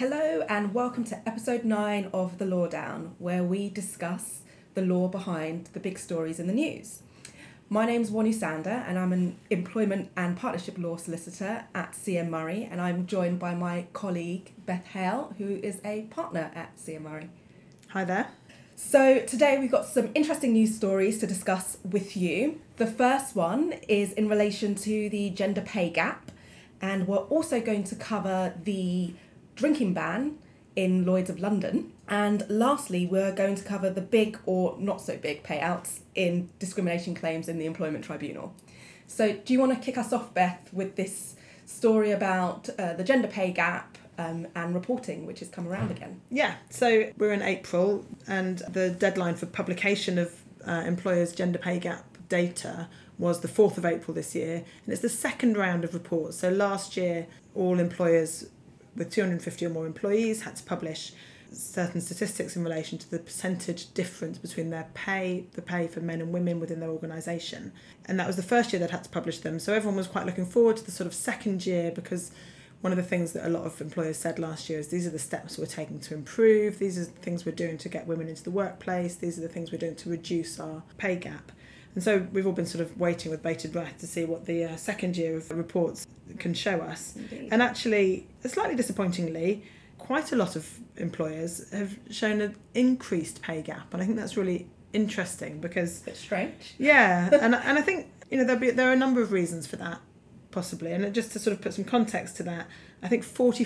Hello and welcome to episode 9 of The Lawdown, where we discuss the law behind the big stories in the news. My name's Wanu Sander and I'm an employment and partnership law solicitor at CM Murray, and I'm joined by my colleague Beth Hale, who is a partner at CM Murray. Hi there. So today we've got some interesting news stories to discuss with you. The first one is in relation to the gender pay gap, and we're also going to cover the drinking ban in Lloyd's of London. And lastly, we're going to cover the big or not so big payouts in discrimination claims in the Employment Tribunal. So do you want to kick us off, Beth, with this story about the gender pay gap and reporting, which has come around again? Yeah, so we're in April and the deadline for publication of employers' gender pay gap data was the 4th of April this year, and it's the second round of reports. So last year, all employers with 250 or more employees had to publish certain statistics in relation to the percentage difference between the pay for men and women within their organisation. And that was the first year they'd had to publish them. So everyone was quite looking forward to the sort of second year, because one of the things that a lot of employers said last year is these are the steps we're taking to improve, these are the things we're doing to get women into the workplace, these are the things we're doing to reduce our pay gap. And so we've all been sort of waiting with bated breath to see what the second year of reports can show us. Indeed. And actually, slightly disappointingly, quite a lot of employers have shown an increased pay gap. And I think that's really interesting because... A bit strange. Yeah, and I think, there are a number of reasons for that, possibly. And just to sort of put some context to that, I think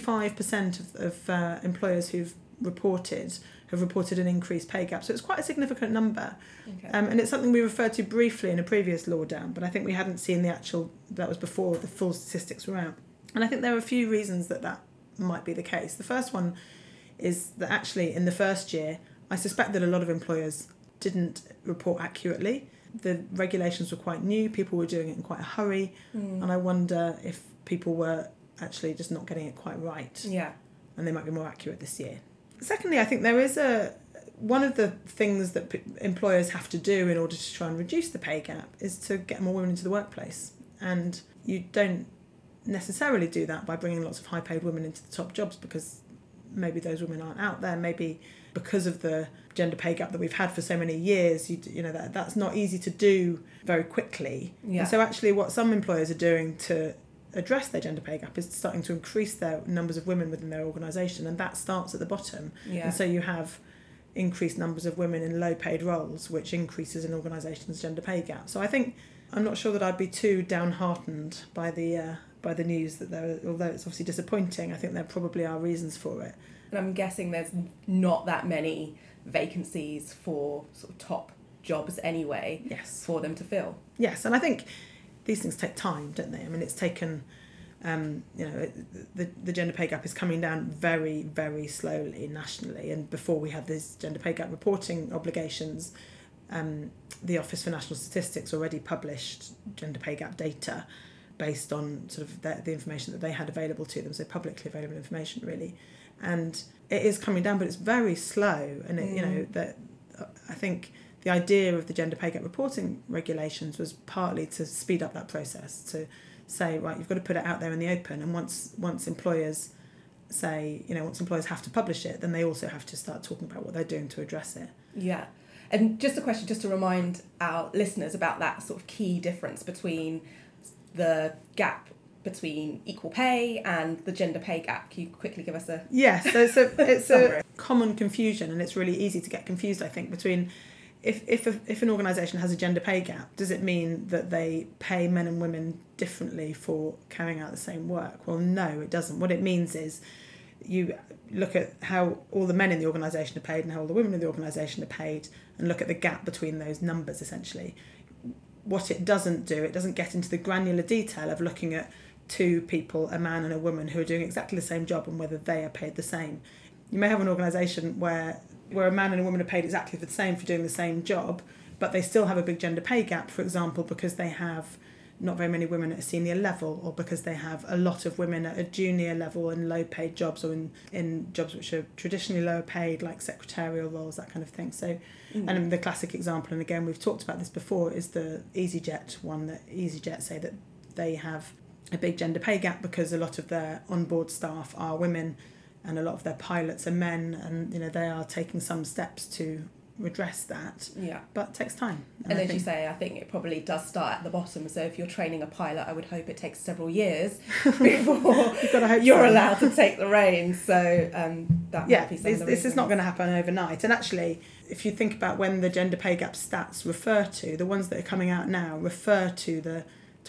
45% of employers who've have reported an increased pay gap. So it's quite a significant number. Okay. And it's something we referred to briefly in a previous Lawdown, but I think we hadn't seen that was before the full statistics were out. And I think there are a few reasons that might be the case. The first one is that actually in the first year, I suspect that a lot of employers didn't report accurately. The regulations were quite new, people were doing it in quite a hurry, and I wonder if people were actually just not getting it quite right. Yeah. And they might be more accurate this year. Secondly, I think there is one of the things that employers have to do in order to try and reduce the pay gap is to get more women into the workplace. And you don't necessarily do that by bringing lots of high-paid women into the top jobs, because maybe those women aren't out there. Maybe because of the gender pay gap that we've had for so many years, that's not easy to do very quickly. Yeah. And so actually what some employers are doing to address their gender pay gap is starting to increase their numbers of women within their organisation, and that starts at the bottom. Yeah. And so you have increased numbers of women in low paid roles, which increases an organisation's gender pay gap. So I think I'm not sure that I'd be too downheartened by the news that although it's obviously disappointing, I think there probably are reasons for it. And I'm guessing there's not that many vacancies for sort of top jobs anyway. Yes. For them to fill. Yes, and I think these things take time, don't they? I mean, it's taken, the gender pay gap is coming down very, very slowly nationally. And before we had these gender pay gap reporting obligations, the Office for National Statistics already published gender pay gap data based on sort of the information that they had available to them, so publicly available information, really. And it is coming down, but it's very slow. And, that I think the idea of the gender pay gap reporting regulations was partly to speed up that process, to say, right, you've got to put it out there in the open, and once employers have to publish it, then they also have to start talking about what they're doing to address it. Yeah. And just a question, just to remind our listeners about that sort of key difference between the gap between equal pay and the gender pay gap. Can you quickly give us a... Yes, so it's a common confusion, and it's really easy to get confused, I think, between if an organisation has a gender pay gap, does it mean that they pay men and women differently for carrying out the same work? Well, no, it doesn't. What it means is you look at how all the men in the organisation are paid and how all the women in the organisation are paid, and look at the gap between those numbers, essentially. What it doesn't do, it doesn't get into the granular detail of looking at two people, a man and a woman, who are doing exactly the same job and whether they are paid the same. You may have an organisation where a man and a woman are paid exactly the same for doing the same job, but they still have a big gender pay gap, for example, because they have not very many women at a senior level, or because they have a lot of women at a junior level in low paid jobs, or in jobs which are traditionally lower paid, like secretarial roles, that kind of thing. So, and the classic example, and again we've talked about this before, is the EasyJet one, that EasyJet say that they have a big gender pay gap because a lot of their onboard staff are women, and a lot of their pilots are men, and they are taking some steps to redress that. Yeah. But it takes time. And as you say, I think it probably does start at the bottom. So if you're training a pilot, I would hope it takes several years before you're allowed to take the reins. So that might be some of the this is not going to happen overnight. And actually, if you think about when the gender pay gap stats refer to, the ones that are coming out now refer to the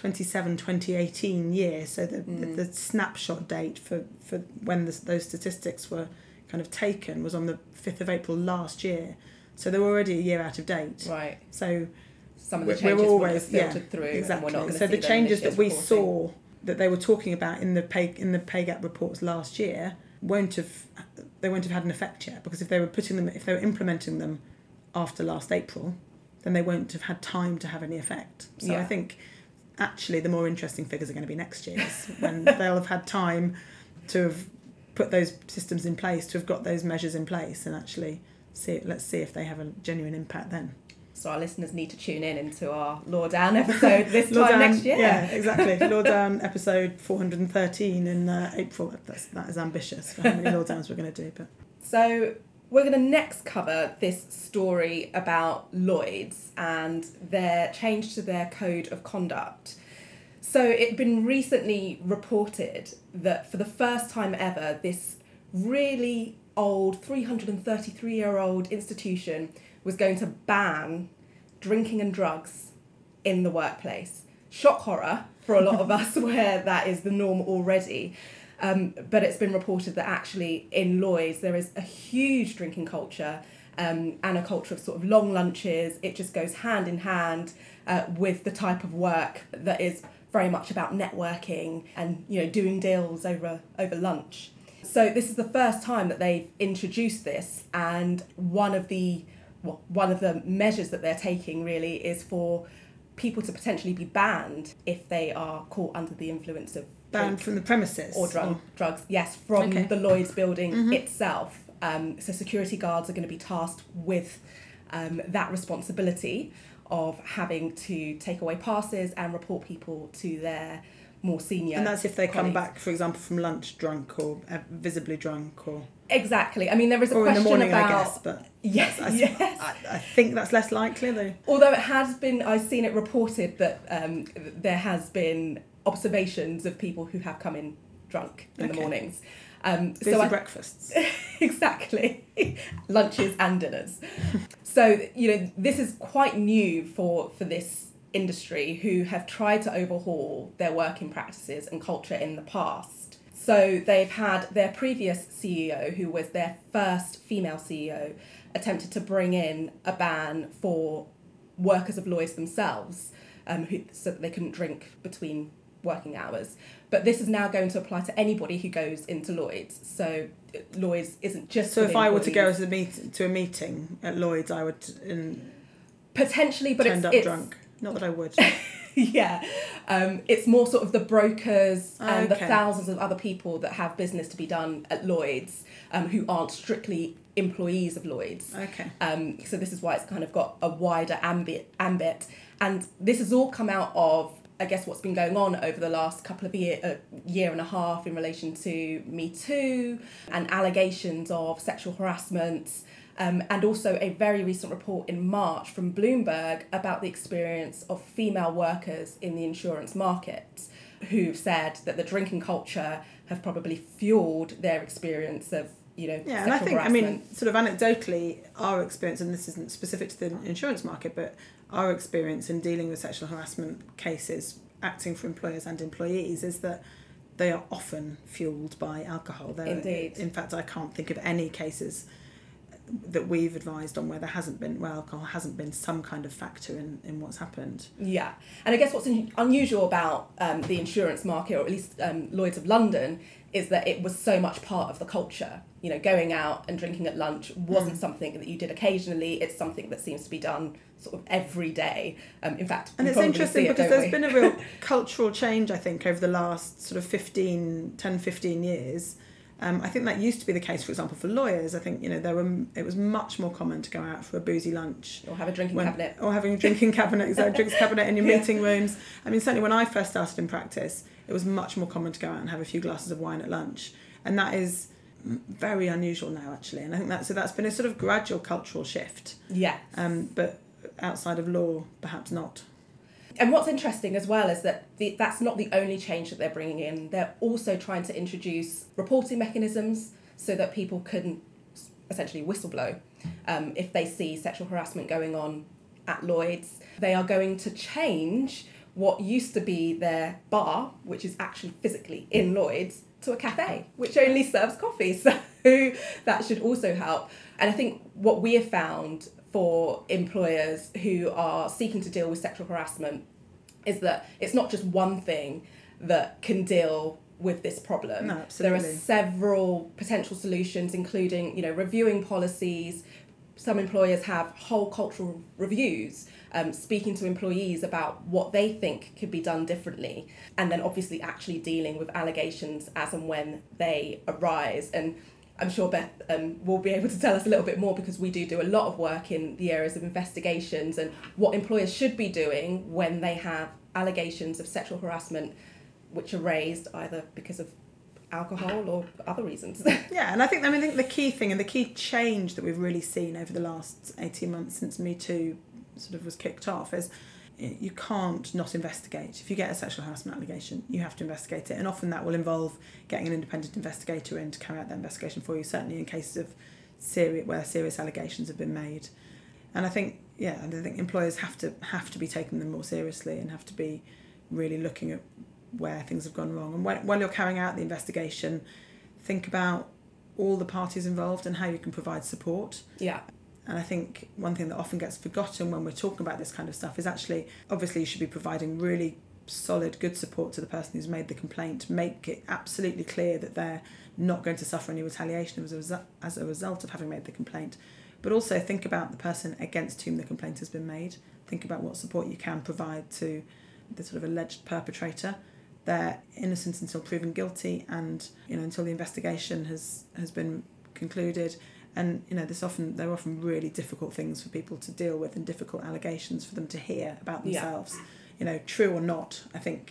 2018 year. So the snapshot date for when those statistics were kind of taken was on the 5th of April last year. So they were already a year out of date. Right. So some of the changes will have filtered through. Exactly. And we're not so the changes that we saw that they were talking about in the pay gap reports last year won't have had an effect yet, because if they were implementing them after last April, then they won't have had time to have any effect. So I think actually the more interesting figures are going to be next year's when they'll have had time to have put those systems in place, to have got those measures in place, and actually let's see if they have a genuine impact then. So our listeners need to tune in into our Law Down episode this time next year. Yeah, exactly. Law Down episode 413 in April. That is ambitious for how many Law Downs we're going to do. But so we're going to next cover this story about Lloyds and their change to their code of conduct. So it had been recently reported that for the first time ever, this really old 333-year-old institution was going to ban drinking and drugs in the workplace. Shock horror for a lot of us where that is the norm already. But it's been reported that actually in Lloyds there is a huge drinking culture and a culture of sort of long lunches. It just goes hand in hand with the type of work that is very much about networking and doing deals over lunch. So this is the first time that they've introduced this, and one of the measures that they're taking really is for people to potentially be banned if they are caught under the influence of banned from the premises or drugs. Yes, from the Lloyds building itself. So security guards are going to be tasked with that responsibility of having to take away passes and report people to their more senior. And that's if they colleagues. come back, for example, from lunch drunk or visibly drunk, or exactly. I mean, there is a or question in the morning, about. I guess, but yes, I think that's less likely though. Although it has been, I've seen it reported that there has been observations of people who have come in drunk in the mornings. Busy breakfasts. Exactly. Lunches and dinners. So, this is quite new for this industry, who have tried to overhaul their working practices and culture in the past. So they've had their previous CEO, who was their first female CEO, attempted to bring in a ban for workers of Lloyds themselves, so that they couldn't drink between working hours. But this is now going to apply to anybody who goes into Lloyds. So Lloyds isn't just. So if I were to go to a meeting at Lloyds, I would potentially, but end up drunk. Not that I would. Yeah. It's more sort of the brokers and the thousands of other people that have business to be done at Lloyds, who aren't strictly employees of Lloyds. Okay. So this is why it's kind of got a wider ambit. And this has all come out of, I guess, what's been going on over the last couple of year and a half in relation to Me Too and allegations of sexual harassment. And also a very recent report in March from Bloomberg about the experience of female workers in the insurance market, who've said that the drinking culture have probably fueled their experience of, sexual and I think, harassment. sort of anecdotally, our experience, and this isn't specific to the insurance market, but our experience in dealing with sexual harassment cases, acting for employers and employees, is that they are often fueled by alcohol. Indeed. In fact, I can't think of any cases that we've advised on where there hasn't been, alcohol hasn't been some kind of factor in what's happened. Yeah, and I guess what's unusual about the insurance market, or at least Lloyds of London, is that it was so much part of the culture. Going out and drinking at lunch wasn't something that you did occasionally. It's something that seems to be done sort of every day. In fact, and it's interesting because there's been a real cultural change, I think, over the last sort of 10, 15 years. I think that used to be the case, for example, for lawyers. I think, it was much more common to go out for a boozy lunch. Or have a drinking cabinet. Or having a drinking cabinet, drinks cabinet in your meeting rooms. I mean, certainly when I first started in practice, it was much more common to go out and have a few glasses of wine at lunch. And that is very unusual now, actually. And I think that's been a sort of gradual cultural shift. Yeah. But outside of law, perhaps not. And what's interesting as well is that that's not the only change that they're bringing in. They're also trying to introduce reporting mechanisms so that people can essentially whistleblow if they see sexual harassment going on at Lloyd's. They are going to change what used to be their bar, which is actually physically in Lloyd's, to a cafe, which only serves coffee. So that should also help. And I think what we have found for employers who are seeking to deal with sexual harassment is that it's not just one thing that can deal with this problem. No, absolutely. There are several potential solutions, including, reviewing policies. Some employers have whole cultural reviews, speaking to employees about what they think could be done differently, and then obviously actually dealing with allegations as and when they arise. And I'm sure Beth will be able to tell us a little bit more, because we do a lot of work in the areas of investigations and what employers should be doing when they have allegations of sexual harassment which are raised either because of alcohol or other reasons. Yeah, and I think the key thing and the key change that we've really seen over the last 18 months since Me Too sort of was kicked off is you can't not investigate. If you get a sexual harassment allegation, you have to investigate it, and often that will involve getting an independent investigator in to carry out that investigation for you, certainly in cases of where serious allegations have been made. And I think employers have to be taking them more seriously and have to be really looking at where things have gone wrong. And while you're carrying out the investigation, think about all the parties involved and how you can provide support. Yeah. And I think one thing that often gets forgotten when we're talking about this kind of stuff is actually, obviously, you should be providing really solid, good support to the person who's made the complaint. Make it absolutely clear that they're not going to suffer any retaliation as a result of having made the complaint. But also think about the person against whom the complaint has been made. Think about what support you can provide to the sort of alleged perpetrator. They're innocent until proven guilty, and until the investigation has been concluded. And they're often really difficult things for people to deal with, and difficult allegations for them to hear about themselves. Yeah. True or not, I think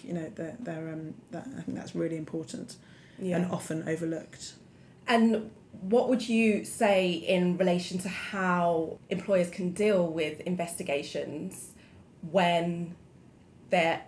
I think that's really important, and often overlooked. And what would you say in relation to how employers can deal with investigations when there's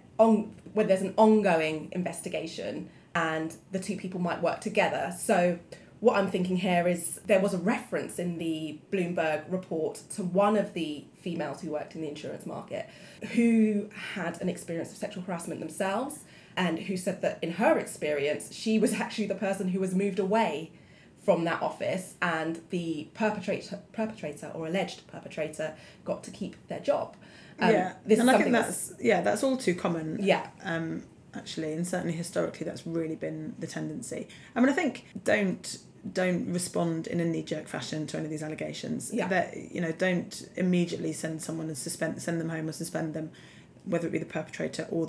an ongoing investigation and the two people might work together? So what I'm thinking here is there was a reference in the Bloomberg report to one of the females who worked in the insurance market who had an experience of sexual harassment themselves, and who said that in her experience, she was actually the person who was moved away from that office, and the perpetrator or alleged perpetrator got to keep their job. I think that's all too common. Yeah. Actually, and certainly historically, that's really been the tendency. I mean, I think don't respond in a knee-jerk fashion to any of these allegations. Yeah. That don't immediately send someone and send them home or suspend them, whether it be the perpetrator or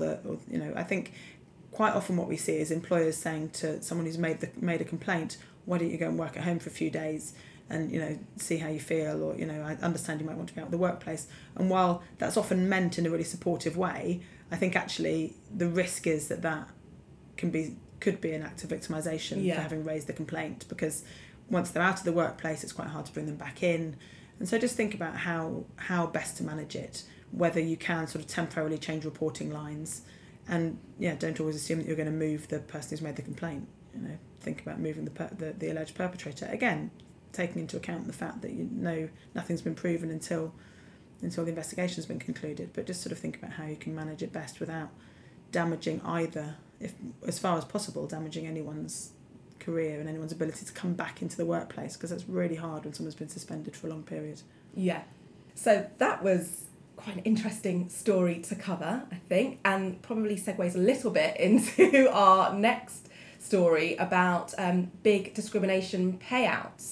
I think quite often what we see is employers saying to someone who's made a complaint, why don't you go and work at home for a few days and see how you feel, or I understand you might want to be out of the workplace. And while that's often meant in a really supportive way, I think actually the risk is that could be an act of victimisation for having raised the complaint, because once they're out of the workplace, it's quite hard to bring them back in. And so just think about how best to manage it, whether you can sort of temporarily change reporting lines, and don't always assume that you're going to move the person who's made the complaint. Think about moving the alleged perpetrator, again taking into account the fact that nothing's been proven until the investigation's been concluded. But just sort of think about how you can manage it best without damaging either, if as far as possible, damaging anyone's career and anyone's ability to come back into the workplace, because that's really hard when someone's been suspended for a long period. Yeah. So that was quite an interesting story to cover, I think, and probably segues a little bit into our next story about big discrimination payouts.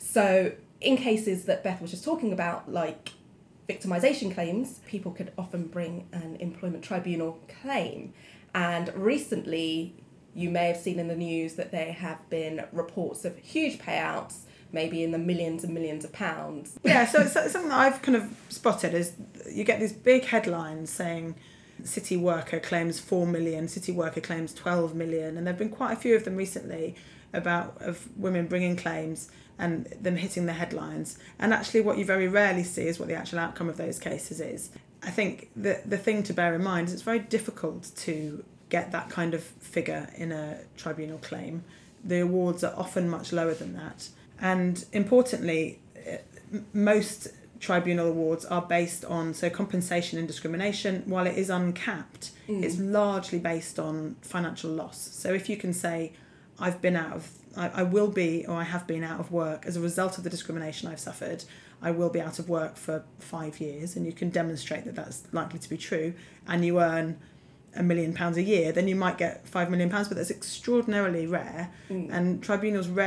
So in cases that Beth was just talking about, like victimisation claims, people could often bring an employment tribunal claim. And recently, you may have seen in the news that there have been reports of huge payouts, maybe in the millions and millions of pounds. Yeah, so something that I've kind of spotted is you get these big headlines saying city worker claims 4 million, city worker claims 12 million, and there have been quite a few of them recently. of women bringing claims and them hitting the headlines. And actually what you very rarely see is what the actual outcome of those cases is. I think the thing to bear in mind is it's very difficult to get that kind of figure in a tribunal claim. The awards are often much lower than that. And importantly, most tribunal awards are based on, so compensation and discrimination, while it is uncapped, it's largely based on financial loss. So if you can say, I will be, or I have been out of work as a result of the discrimination I've suffered, I will be out of work for 5 years, and you can demonstrate that that's likely to be true, and you earn £1 million a year, then you might get £5 million, but that's extraordinarily rare, and tribunals are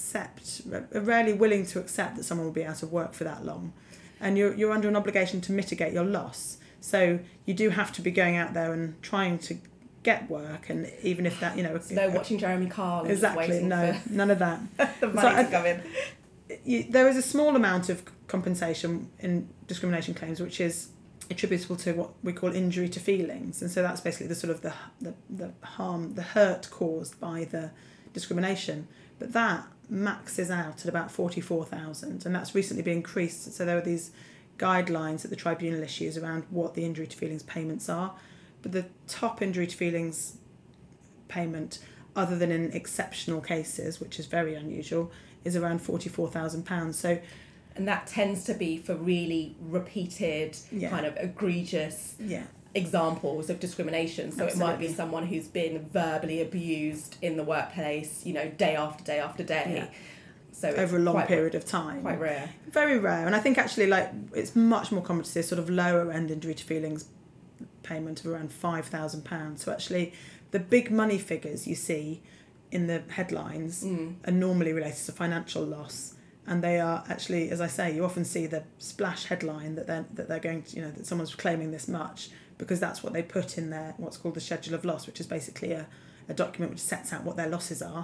rarely willing to accept that someone will be out of work for that long, and you're under an obligation to mitigate your loss. So you do have to be going out there and trying to get work, and even if that, watching Jeremy Kyle. Exactly, none of that. The money to come in. There is a small amount of compensation in discrimination claims which is attributable to what we call injury to feelings, and so that's basically the sort of the harm, the hurt caused by the discrimination, but that maxes out at about 44,000, and that's recently been increased. So there are these guidelines that the tribunal issues around what the injury to feelings payments are, but the top injury to feelings payment, other than in exceptional cases, which is very unusual, is around £44,000. So, and that tends to be for really repeated, kind of egregious examples of discrimination. So Absolutely. It might be someone who's been verbally abused in the workplace, day after day after day. Yeah. So over a long period of time. Quite rare. Very rare. And I think actually it's much more common to see a sort of lower end injury to feelings payment of around £5,000. So actually the big money figures you see in the headlines are normally related to financial loss, and they are actually, as I say, you often see the splash headline that they're going to, that someone's claiming this much, because that's what they put in their what's called the schedule of loss, which is basically a document which sets out what their losses are.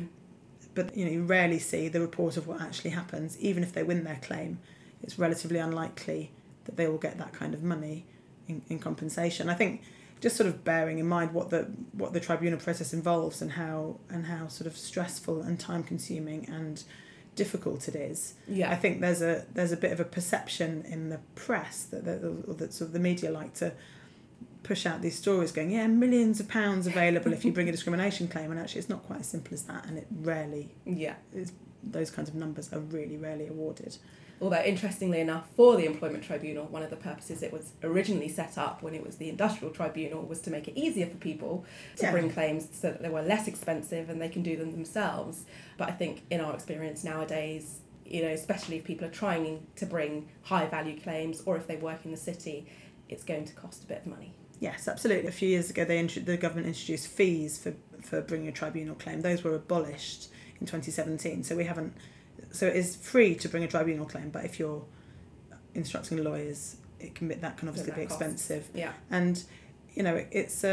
But you rarely see the report of what actually happens. Even if they win their claim, it's relatively unlikely that they will get that kind of money in compensation. I think just sort of bearing in mind what the tribunal process involves and how sort of stressful and time consuming and difficult it is. I think there's a bit of a perception in the press that sort of the media like to push out these stories going, millions of pounds available if you bring a discrimination claim, and actually it's not quite as simple as that, and it rarely is. Those kinds of numbers are really rarely awarded. Although, interestingly enough, for the Employment Tribunal, one of the purposes it was originally set up when it was the Industrial Tribunal was to make it easier for people to bring claims so that they were less expensive and they can do them themselves. But I think in our experience nowadays, especially if people are trying to bring high-value claims, or if they work in the city, it's going to cost a bit of money. Yes, absolutely. A few years ago, the government introduced fees for bringing a tribunal claim. Those were abolished in 2017, so it is free to bring a tribunal claim, but if you're instructing lawyers, that can obviously be expensive. Yeah. And it's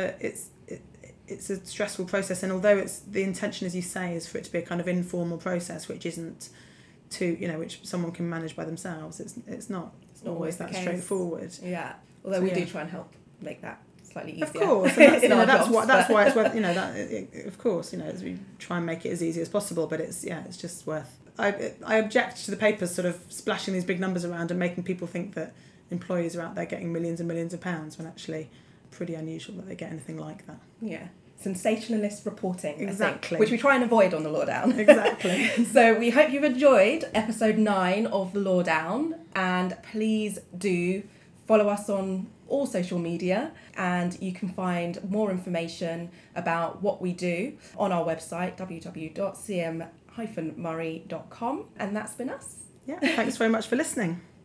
a stressful process, and although the intention, as you say, is for it to be a kind of informal process, which isn't which someone can manage by themselves, it's not always that straightforward. Yeah. Although we do try and help make that slightly easier. Of course, and that's why it's worth of course, as we try and make it as easy as possible, but it's just worth. I object to the papers sort of splashing these big numbers around and making people think that employees are out there getting millions and millions of pounds, when actually pretty unusual that they get anything like that. Yeah. Sensationalist reporting, exactly, I think, which we try and avoid on the Lawdown. Exactly. So we hope you've enjoyed episode 9 of the Lawdown, and please do follow us on all social media, and you can find more information about what we do on our website, www.cm-murray.com, and that's been us. Yeah, thanks very much for listening.